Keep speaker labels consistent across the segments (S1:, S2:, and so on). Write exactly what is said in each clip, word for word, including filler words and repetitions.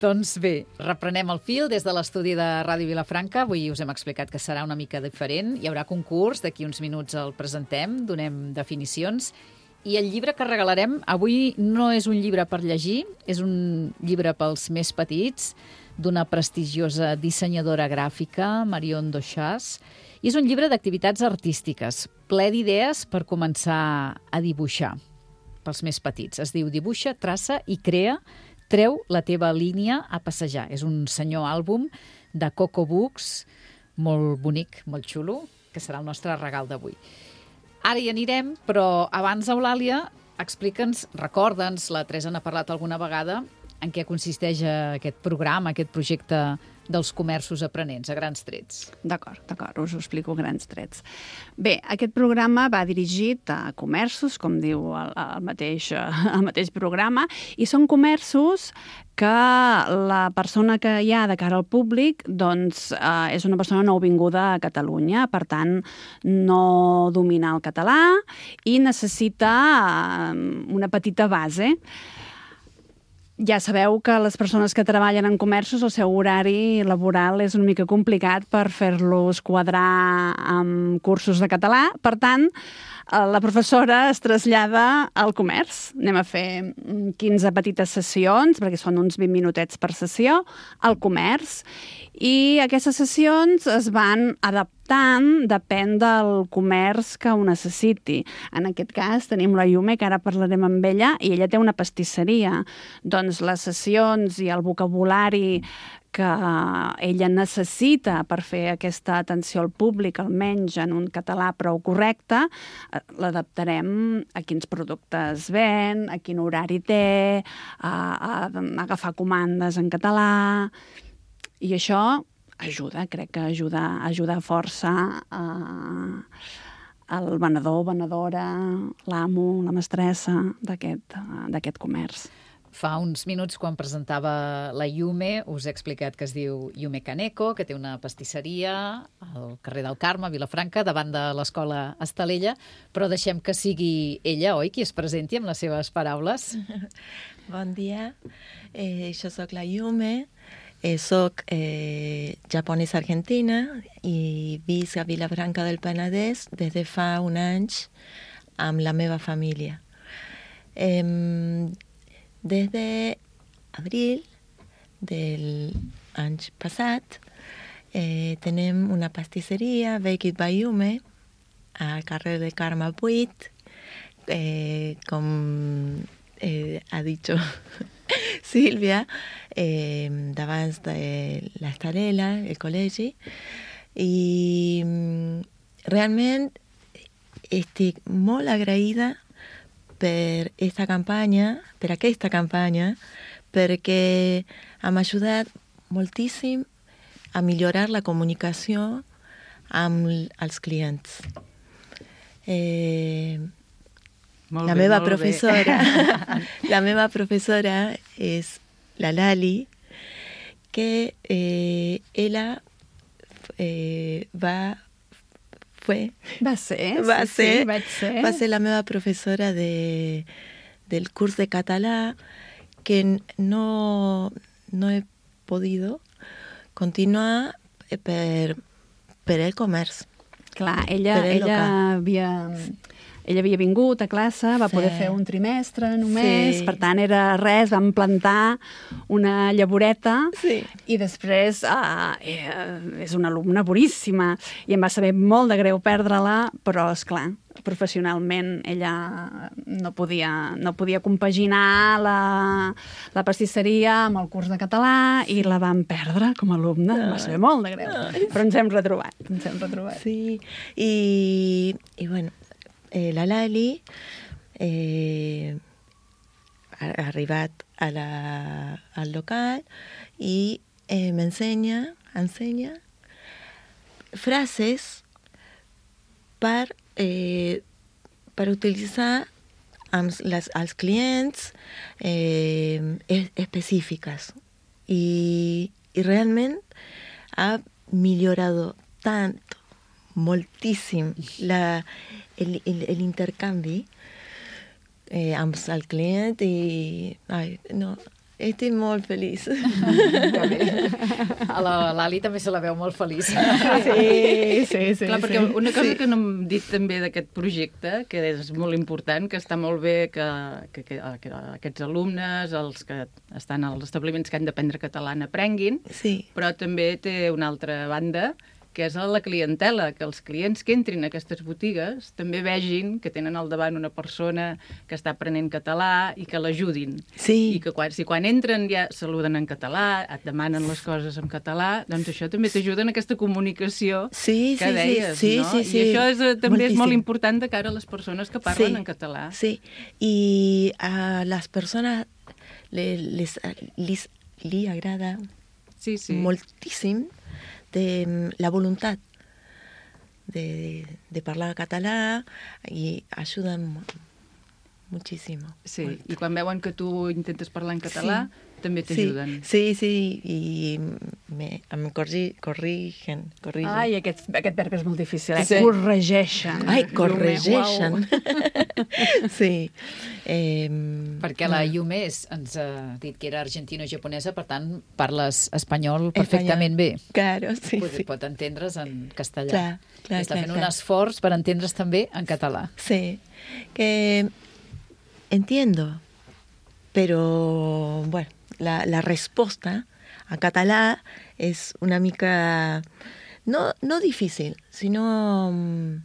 S1: Doncs bé, reprenem el fil des de l'estudi de Ràdio Vilafranca. Avui us hem explicat que serà una mica diferent. Hi haurà concurs, d'aquí uns minuts el presentem, donem definicions. I el llibre que regalarem avui no és un llibre per llegir, és un llibre pels més petits, d'una prestigiosa dissenyadora gràfica, Marion Dochas, i és un llibre d'activitats artístiques, ple d'idees per començar a dibuixar. Pels més petits. Es diu Dibuixa, traça i crea. Treu la teva línia a passejar. És un senyor àlbum de Coco Books, molt bonic, molt xulo, que serà el nostre regal d'avui. Ara hi anirem, però abans, Eulàlia, explica'ns, recorda'ns, la Teresa n'ha parlat alguna vegada, en què consisteix aquest programa, aquest projecte dels comerços aprenents, a grans trets.
S2: D'acord, d'acord, us ho explico a grans trets. Bé, aquest programa va dirigit a comerços, com diu el, el, mateix, el mateix programa, i són comerços que la persona que hi ha de cara al públic doncs, eh, és una persona nouvinguda a Catalunya, per tant, no domina el català i necessita eh, una petita base. Ja sabeu que les persones que treballen en comerços, el seu horari laboral és una mica complicat per fer-los quadrar amb cursos de català. Per tant, la professora es trasllada al comerç. Anem a fer quinze petites sessions, perquè són uns vint minutets per sessió, al comerç. I aquestes sessions es van adaptant, depèn del comerç que ho necessiti. En aquest cas tenim la Yume, que ara parlarem amb ella, i ella té una pastisseria. Doncs les sessions i el vocabulari que ella necessita per fer aquesta atenció al públic, almenys en un català prou correcte, l'adaptarem a quins productes ven, a quin horari té, a, a, a agafar comandes en català. I això ajuda, crec que ajuda, ajuda força a, al venedor, venedora, l'amo, la mestressa d'aquest d'aquest comerç.
S1: Fa uns minuts, quan presentava la Yume, us he explicat que es diu Yume Kaneko, que té una pastisseria al carrer del Carme, a Vilafranca, davant de l'escola Estalella, però deixem que sigui ella, oi, qui es presenti amb les seves paraules.
S3: Bon dia, eh, jo soc la Yume, eh, soc eh, japonesa argentina i visc a Vilafranca del Penedès des de fa un anys amb la meva família. Eh, Des d'abril del any passat eh, tenim una pastisseria, Bake It by Yume, al carrer del Carme vuit, eh, com eh, ha dit Sílvia, eh, davant de l'Estarela, el col·legi, i realment estic molt agraïda per aquesta campanya, per aquesta campanya, perquè m'ha ajudat moltíssim a millorar la comunicació amb els clients. Eh, la
S2: bé,
S3: meva professora, la meva professora és la Lali, que eh, ella eh, va Fue.
S2: Va ser,
S3: va
S2: sí,
S3: ser,
S2: sí, vaig ser.
S3: Va ser la meva professora de, del curs de català, que no, no he podido continuar per, per el comerç.
S2: Clar, ella, ella havia... Ella havia vingut a classe, va sí. poder fer un trimestre només, sí. per tant era res, vam plantar una llavoreta
S3: sí.
S2: i després uh, és una alumna boníssima i em va saber molt de greu perdre-la, però esclar, professionalment ella no podia, no podia compaginar la, la pastisseria amb el curs de català i la vam perdre com a alumna, em va saber molt de greu, però ens hem retrobat, ens hem retrobat.
S3: Sí, i, i bueno, Eh, la Lali eh, ha arribat a la, al local i eh, m'ensenya ensenya frases per, eh, per utilitzar amb les, els clients eh, específiques. I, i realment ha millorat tant, moltíssim la El, el, el intercanvi eh, amb el client i ai, no, estic molt feliç.
S1: Que bé. A la- l'Ali també se la veu molt feliç.
S2: Sí, sí, sí.
S4: Clar, perquè
S2: sí.
S4: una cosa
S3: Sí.
S4: que no hem dit també d'aquest projecte, que és molt important, que està molt bé que, que, que, que aquests alumnes, els que estan als establiments que han d'aprendre català, n'aprenguin,
S3: Sí,
S4: però també té una altra banda, que és la clientela, que els clients que entrin a aquestes botigues també vegin que tenen al davant una persona que està aprenent català i que l'ajudin.
S3: sí.
S4: I que quan, si quan entren ja saluden en català, et demanen les coses en català, doncs això també t'ajuda en aquesta comunicació
S3: Sí,
S4: que
S3: sí, sí,
S4: deies,
S3: sí,
S4: no?
S3: sí, sí.
S4: I això és, eh, també és molt
S3: Moltíssim.
S4: important de cara a les persones que parlen
S3: Sí,
S4: en català.
S3: Sí, y a las personas le- les, les, li agrada
S4: Sí, sí.
S3: moltíssim de mm, la voluntat de, de parlar català i ajuden mu- muchísimo.
S4: Sí,
S3: Molt.
S4: i quan veuen que tu intentes parlar en català, també t'ajuden.
S3: Sí, sí, sí, i me, em corri, corrigen, corrigen.
S2: Ai, aquest, aquest verb és molt difícil, eh?
S3: Sí.
S2: Corregeixen.
S3: Ai,
S2: Llume,
S3: corregeixen.
S2: uau.
S3: Sí. Eh,
S1: Perquè la Yume és, ens ha dit que era argentino-japonesa, per tant, parles espanyol perfectament bé.
S3: Claro, sí,
S1: Pot,
S3: sí.
S1: pot entendre's en castellà.
S3: Clar, clar,
S1: I està
S3: clar,
S1: fent
S3: clar.
S1: un esforç per entendre's també en català.
S3: Sí, que entiendo, pero bueno, la, la respuesta a catalá es una mica, no, no difícil, sino mm,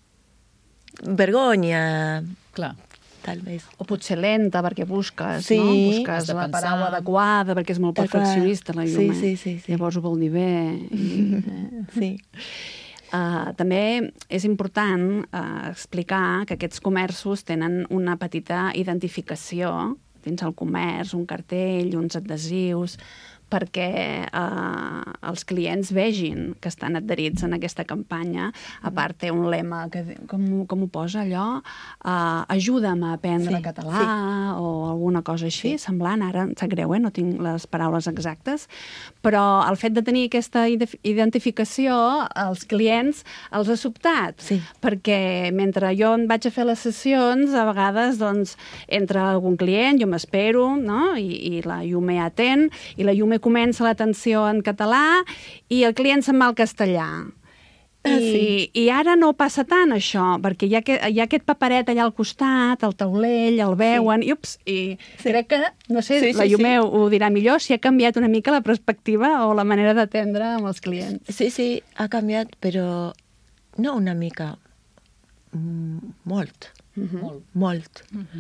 S3: vergonya,
S1: Clar.
S3: tal vez.
S2: O potser lenta, perquè busques,
S3: Sí.
S2: no?
S1: Has
S2: Busques
S1: de
S2: la
S1: pensar.
S2: paraula adequada, perquè és molt
S3: Tal qual.
S2: perfeccionista, la
S3: Sí,
S2: Yume.
S3: sí, sí, sí.
S2: Llavors ho vol dir bé. I, eh,
S3: Sí,
S2: Uh, també és important uh, explicar que aquests comerços tenen una petita identificació dins el comerç, un cartell, uns adhesius, perquè uh, els clients vegin que estan adherits en aquesta campanya. A part, té un lema, que, di- com, com ho posa allò? Uh, ajuda'm a aprendre
S3: Sí,
S2: català
S3: sí.
S2: o alguna cosa així,
S3: Sí.
S2: semblant. Ara em sap greu, eh? No tinc les paraules exactes, però el fet de tenir aquesta ide- identificació als clients els ha sobtat,
S3: Sí.
S2: perquè mentre jo em vaig a fer les sessions, a vegades doncs, entra algun client, jo m'espero, no? I, i la Yume atén, i la Yume comença l'atenció en català i el client se'n va al castellà.
S3: Ah,
S2: I,
S3: sí.
S2: I ara no passa tant, això, perquè hi ha, que, hi ha aquest paperet allà al costat, al taulell, el veuen, i ups, i
S3: Sí.
S2: crec que, no sé,
S3: Sí,
S2: la
S3: sí,
S2: Yume
S3: sí.
S2: ho, ho dirà millor, si ha canviat una mica la perspectiva o la manera d'atendre amb els clients.
S3: sí, sí, ha canviat, però no una mica, mm, molt,
S1: Molt.
S3: molt.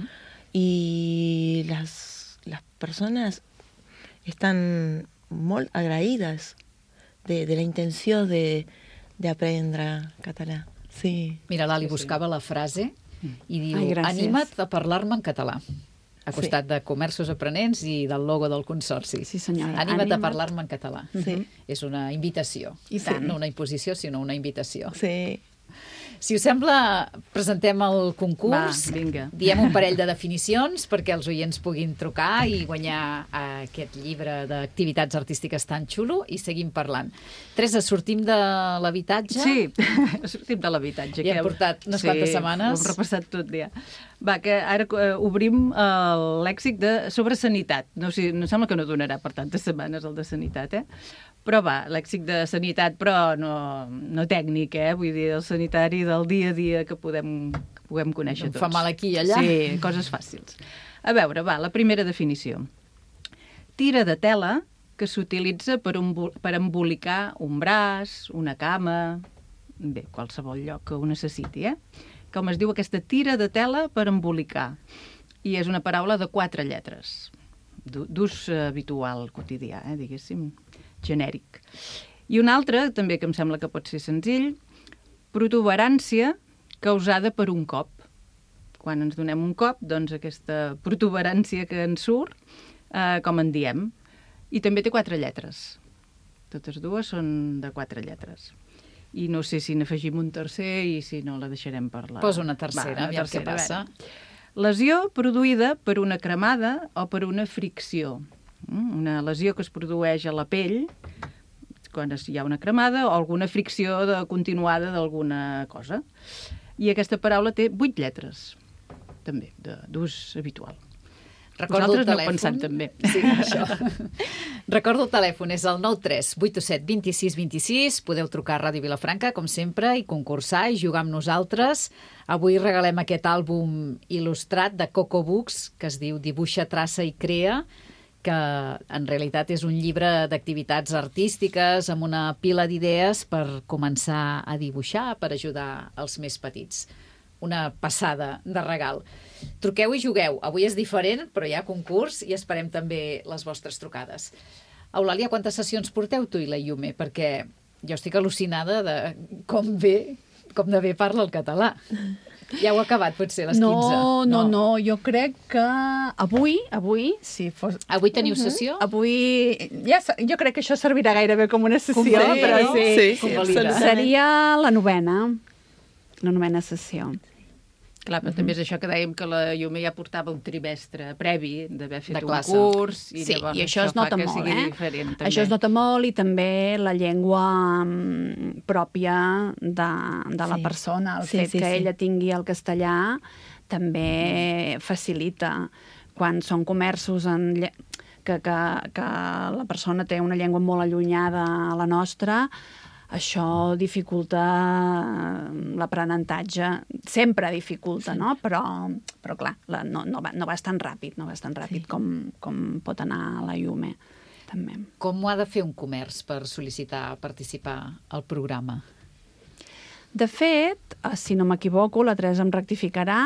S3: Y las, las personas están muy agraídas de, de la intención de, de aprender català. Sí.
S1: Mira, l'Ali buscava la frase i diu,
S2: Ai, gràcies.
S1: anima't a parlar-me en català. A costat de Comerços Aprenents i del logo del Consorci.
S2: Sí, senyora.
S1: Anima't a
S2: Anima't.
S1: parlar-me en català.
S3: Sí.
S1: És una invitació.
S2: I tant.
S1: No una imposició, sinó una invitació.
S3: Sí.
S1: Si us sembla, presentem el concurs.
S4: Va, vinga.
S1: Diem un parell de definicions perquè els oients puguin trucar i guanyar aquest llibre d'activitats artístiques tan xulo i seguim parlant. Teresa, sortim de l'habitatge?
S4: Sí, sortim de l'habitatge.
S1: Ja hem
S4: que-
S1: portat unes quantes setmanes.
S4: Ho hem repassat tot ja. Va, que ara eh, obrim el lèxic de sobre sanitat. No, o sigui, no sembla que no donarà per tantes setmanes el de sanitat, eh? Però va, lèxic de sanitat, però no, no tècnic, eh? Vull dir, el sanitari del dia a dia que podem, que puguem conèixer
S1: No em
S4: tots.
S1: fa mal aquí i allà.
S4: Sí, coses fàcils. A veure, va, la primera definició. Tira de tela que s'utilitza per, embo- per embolicar un braç, una cama, bé, qualsevol lloc que ho necessiti, eh? Com es diu aquesta tira de tela per embolicar. I és una paraula de quatre lletres, d'u- d'ús eh, habitual, quotidià, eh, diguéssim, genèric. I una altra, també que em sembla que pot ser senzill, protuberància causada per un cop. Quan ens donem un cop, doncs aquesta protuberància que ens surt, eh, com en diem. I també té quatre lletres. Totes dues són de quatre lletres. I no sé si n'afegim un tercer i si no la deixarem parlar.
S1: Posa una tercera, aviam què
S4: a
S1: passa.
S4: veure. Lesió produïda per una cremada o per una fricció. Mm, Una lesió que es produeix a la pell quan es- hi ha una cremada o alguna fricció de, continuada d'alguna cosa. I aquesta paraula té vuit lletres, també, de- d'ús habitual.
S1: Recordo
S4: Nosaltres
S1: el
S4: no
S1: telèfon.
S4: pensant també.
S1: Sí, això. Recordo el telèfon, és el nou tres vuit set dos sis dos sis. Podeu trucar a Ràdio Vilafranca, com sempre, i concursar i jugar amb nosaltres. Avui regalem aquest àlbum il·lustrat de Coco Books, que es diu Dibuixa, traça i crea, que en realitat és un llibre d'activitats artístiques amb una pila d'idees per començar a dibuixar, per ajudar els més petits. Una passada de regal. Truqueu i jugueu. Avui és diferent, però hi ha concurs i esperem també les vostres trucades. Eulàlia, quantes sessions porteu tu i la Yume? Perquè jo estic al·lucinada de com bé, com de bé parla el català. Ja heu acabat, potser, les quinze?
S2: No, no, no, jo crec que avui, avui, si fos...
S1: Avui teniu sessió?
S2: Avui, ja, jo crec que això servirà gairebé com una sessió,
S1: Convalida,
S2: però
S1: no?
S2: sí,
S1: Sí, convalida.
S2: seria la novena, la novena sessió.
S4: Clar, però també és això que dèiem que la Yume ja portava un trimestre previ d'haver fet
S1: De
S4: un
S1: classe.
S4: curs i
S2: Sí,
S4: llavors
S2: i això es nota
S4: fa que
S2: molt,
S4: sigui
S2: eh?
S4: diferent. També.
S2: Això es nota molt i també la llengua mm, pròpia de, de la
S3: Sí.
S2: persona. El
S3: Sí,
S2: fet
S3: sí,
S2: que
S3: sí.
S2: ella tingui el castellà també facilita. Quan són comerços en lle... que, que, que la persona té una llengua molt allunyada a la nostra, això dificulta l'aprenentatge. Sempre dificulta, sí. no? Però, però clar, la, no, no, va, no vas tan ràpid, no vas tan ràpid sí. com, com pot anar la Yume, també.
S1: Com ho ha de fer un comerç per sol·licitar participar al programa?
S2: De fet, si no m'equivoco, la Teresa em rectificarà,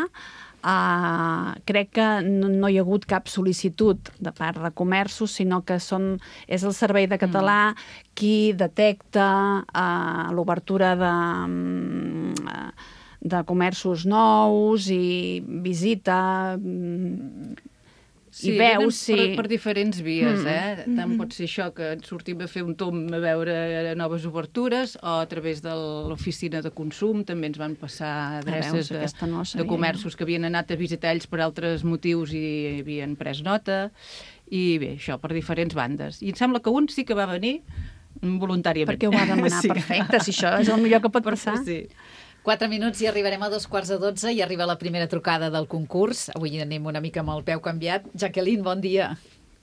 S2: Uh, crec que no, no hi ha hagut cap sol·licitud de part de comerços, sinó que són, és el Servei de Català mm. qui detecta uh, l'obertura de, uh, de comerços nous i visita um,
S4: Sí,
S2: i veu si...
S4: per, per diferents vies,
S2: Mm.
S4: eh? Tant pot ser això, que ens sortim a fer un tom a veure noves obertures, o a través de l'oficina de consum també ens van passar adreces
S2: veus, aquesta no la
S4: de,
S2: sabia.
S4: de comerços que havien anat a visitar ells per altres motius i havien pres nota, i bé, això, per diferents bandes. I em sembla que un sí que va venir voluntàriament.
S2: Perquè ho va demanar,
S4: Sí.
S2: perfecte, si això és el millor que pot passar.
S4: Sí.
S1: Quatre minuts i arribarem a dos quarts de dotze i arriba la primera trucada del concurs. Avui anem una mica amb el peu canviat. Jacqueline, bon dia.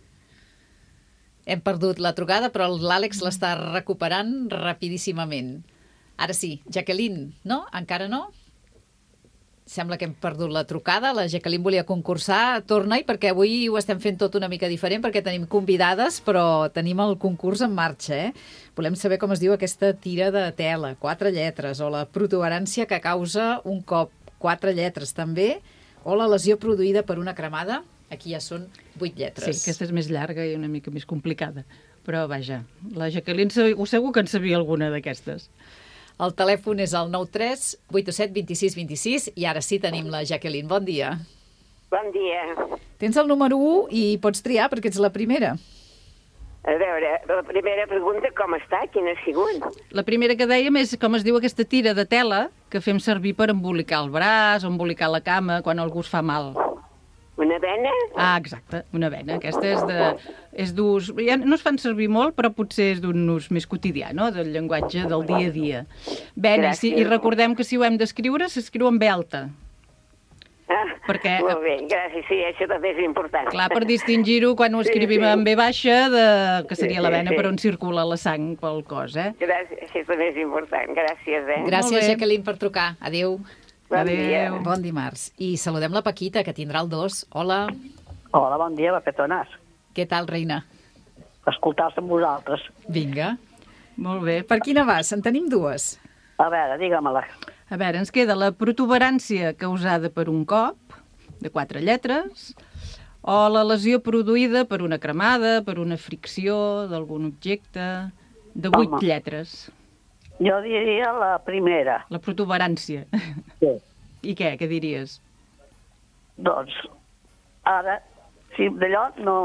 S1: Hem perdut la trucada, però l'Àlex l'està recuperant rapidíssimament. Ara sí, Jacqueline, no? Encara no? Sembla que hem perdut la trucada. La Jacqueline volia concursar. Torna-hi, perquè avui ho estem fent tot una mica diferent, perquè tenim convidades, però tenim el concurs en marxa, eh? Volem saber com es diu aquesta tira de tela, quatre lletres, o la protuberància que causa un cop, quatre lletres també, o la lesió produïda per una cremada, aquí ja són vuit lletres.
S4: Sí, aquesta és més llarga i una mica més complicada. Però, vaja, la Jacqueline segur, segur que en sabia alguna d'aquestes.
S1: El telèfon és el nou tres vuit set dos sis dos sis i ara sí tenim la Jacqueline. Bon dia.
S5: Bon dia.
S1: Tens el número u i pots triar perquè ets la primera.
S5: A veure, la primera pregunta, com està? Quina ha sigut?
S4: La primera que dèiem és com es diu aquesta tira de tela que fem servir per embolicar el braç o embolicar la cama quan algú es fa mal.
S5: Una vena?
S4: Ah, exacte, una vena. Aquesta és de, és d'ús... Ja no es fan servir molt, però potser és d'un ús més quotidià, no?, del llenguatge del dia a dia. Vena, sí, i recordem que si ho hem d'escriure, s'escriu en ve alta.
S5: Ah,
S4: Perquè,
S5: molt bé, gràcies, sí, això també és important.
S4: clar, per distingir-ho quan ho escrivim
S5: Sí, sí.
S4: en ve baixa, de, que seria la
S5: Sí,
S4: vena
S5: sí.
S4: per on circula la sang pel cos, eh?
S5: Gràcies, això també és important, gràcies, eh?
S1: Gràcies,
S4: Molt bé.
S1: Jacqueline, per trucar. Adéu.
S5: Bon
S4: Adéu.
S5: dia.
S1: Bon dimarts. I saludem la Paquita, que tindrà el dos. Hola.
S6: Hola, bon dia, papetones.
S1: Què tal, reina?
S6: Escoltar-se amb vosaltres.
S1: Vinga.
S4: Molt bé.
S1: Per quina vas? En tenim dues.
S6: A veure, digue-me-la.
S4: A veure, ens queda la protuberància causada per un cop, de quatre lletres, o la lesió produïda per una cremada, per una fricció d'algun objecte, de vuit
S6: Home.
S4: lletres.
S6: Jo diria la primera.
S4: La protuberància.
S6: Sí.
S4: I què? Què diries?
S6: Doncs, ara, si d'allò no...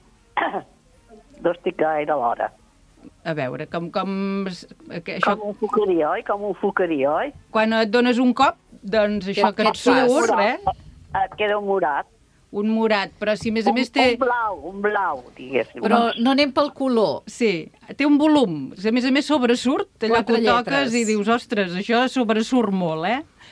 S6: no estic gaire a l'hora.
S4: A veure, com... com que això,
S6: Com ho focaria, oi? Com ho focaria, oi?
S4: quan et dones un cop, doncs això
S1: Què-
S4: que
S1: què
S4: et
S1: et fas?
S4: surt, eh?
S6: Et queda un morat.
S4: Un morat, però si a més a
S6: Un,
S4: més té...
S6: un blau, un blau, diguéssim.
S1: Però no anem pel color.
S4: Sí, té un volum. A més a més sobresurt, allò
S1: Quatre
S4: que ho toques
S1: lletres.
S4: i dius, ostres, això sobresurt molt, eh?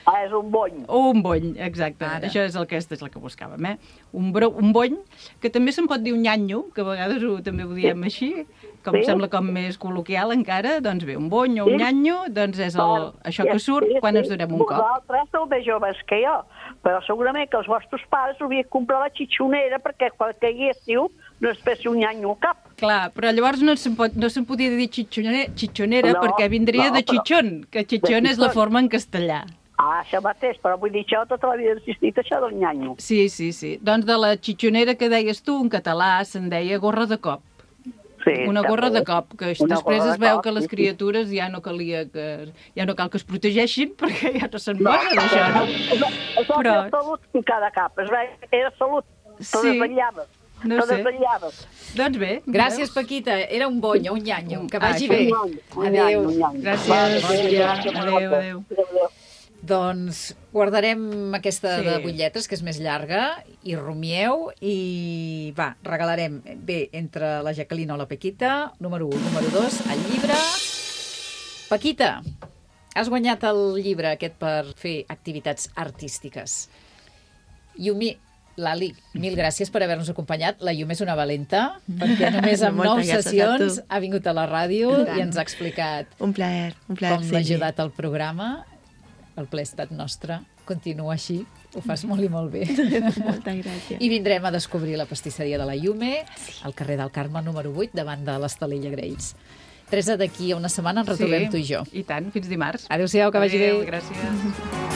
S6: Ah, és un bony.
S4: Un bony, exacte.
S1: Ara.
S4: Això és el que, és el que buscàvem, eh? Un, bro, un bony, que també se'n pot dir un nyanyo, que a vegades ho, també ho diem així, com
S6: Sí.
S4: sembla com més col·loquial encara, doncs bé, un bony o un
S6: Sí.
S4: nyanyo, doncs és el, això que surt quan ens donem un cop.
S6: Vosaltres sou més joves que jo, però segurament que els vostres pares havien comprat la xitxonera perquè quan caiguéssiu no es fessi un nyanyo al cap.
S4: Clar, però llavors no se'n pot, no se'n podia dir xitxonera, xitxonera
S6: No,
S4: perquè vindria
S6: no,
S4: de
S6: però-
S4: xitxon, que xitxon és la
S6: xitxon.
S4: forma en castellà.
S6: Ah, això mateix, però vull dir, això tota la vida he insistit, això del nyanyo.
S4: Sí, sí, sí. Doncs de la xitxonera que deies tu, en català se'n deia gorra de cop.
S6: Sí,
S4: Una gorra
S6: també.
S4: de cop, que
S6: Una
S4: després
S6: gorra
S4: es
S6: de
S4: veu
S6: cop,
S4: que les
S6: sí, sí.
S4: criatures ja no calia que... ja no cal que es protegeixin perquè ja no se'n
S6: No,
S4: posa d'això, no?
S6: Això
S4: Però-
S6: era salut i cada cap, es veia, era salut, te
S4: Sí.
S6: desvetllaves,
S4: No
S6: te
S4: sé.
S6: desvetllaves.
S4: Doncs bé.
S1: Gràcies,
S4: veus?
S1: Paquita. Era un bony, un nyanyo. Que
S4: Ah,
S1: vagi
S4: això.
S1: bé.
S6: Un nyanyo, un
S1: Adéu.
S6: nyanyo, un nyanyo.
S4: Gràcies,
S6: Vale,
S4: bon dia.
S6: gràcies,
S4: Adéu,
S6: Marta.
S4: adéu.
S6: Adéu.
S1: Doncs guardarem aquesta
S4: Sí.
S1: de vuit lletres, que és més llarga, i rumieu, i va, regalarem bé entre la Jacqueline o la Paquita, número un, número dos, el llibre. Paquita, has guanyat el llibre aquest per fer activitats artístiques. Yumi, Lali, mil gràcies per haver-nos acompanyat. La Yumi és una valenta, perquè només amb nou
S3: Moltes gràcies a
S1: sessions
S3: tu.
S1: ha vingut a la ràdio
S3: I tant.
S1: i ens ha explicat
S3: Un plaer, un plaer.
S1: com l'ha ajudat al programa. El ple ha estat nostre. Continua així. Ho fas molt i molt bé.
S3: Moltes gràcies.
S1: I vindrem a descobrir la pastisseria de la Yume al carrer del Carme número vuit, davant de l'Estalella Graells. Teresa, d'aquí a una setmana ens retrobem tu i jo.
S4: I tant, fins dimarts.
S1: Adéu-siau, que vagi bé.
S4: Adéu, gràcies.